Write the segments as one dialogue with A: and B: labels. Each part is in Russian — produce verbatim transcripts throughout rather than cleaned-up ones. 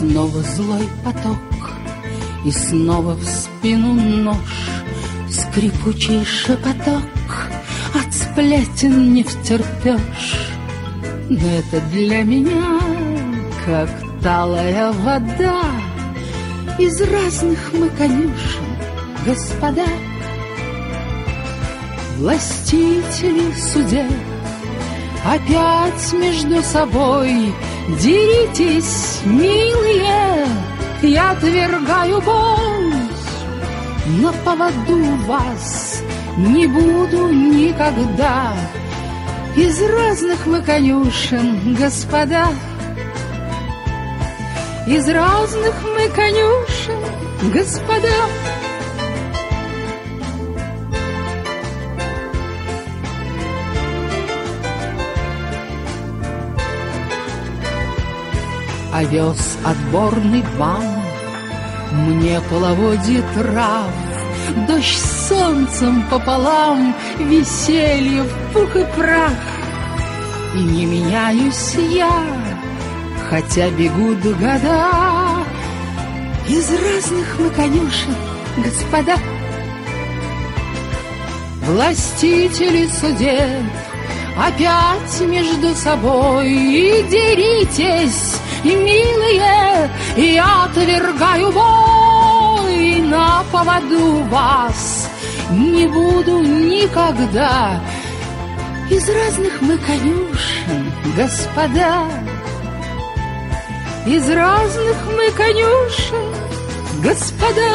A: снова злой поток, и снова в спину нож, скрипучий шепоток, от сплетен не втерпешь. Но это для меня как талая вода из разных мы конюшен, господа. Властители судеб, опять между собой деритесь, милые, я отвергаю бой. На поводу вас не буду никогда, из разных мы конюшен, господа. Из разных мы конюшен, господа. Овес отборный вам, мне половодье трав, дождь с солнцем пополам, веселье в пух и прах. И не меняюсь я, хотя бегут года, из разных мы конюшен, господа. Властители судеб, опять между собой и деритесь, и, милые, я отвергаю бой. На поводу вас не буду никогда, из разных мы конюшен, господа. Из разных мы конюшен, господа.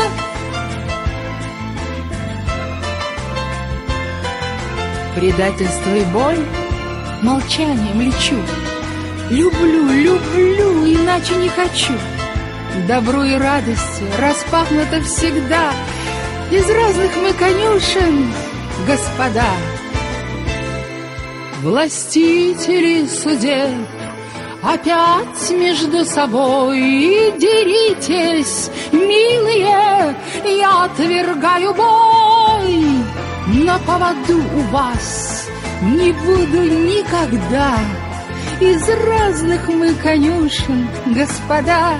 A: Предательство и боль молчанием лечу. Люблю, люблю, иначе не хочу. Добру и радости распахнуто всегда. Из разных мы конюшен, господа. Властители судеб, опять между собой и деритесь, милые, я отвергаю бой. На поводу у вас не буду никогда, из разных мы конюшен, господа.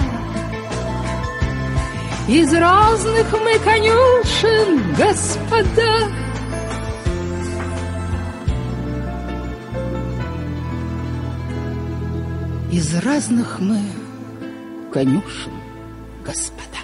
A: Из разных мы конюшен, господа. Из разных мы конюшен, господа.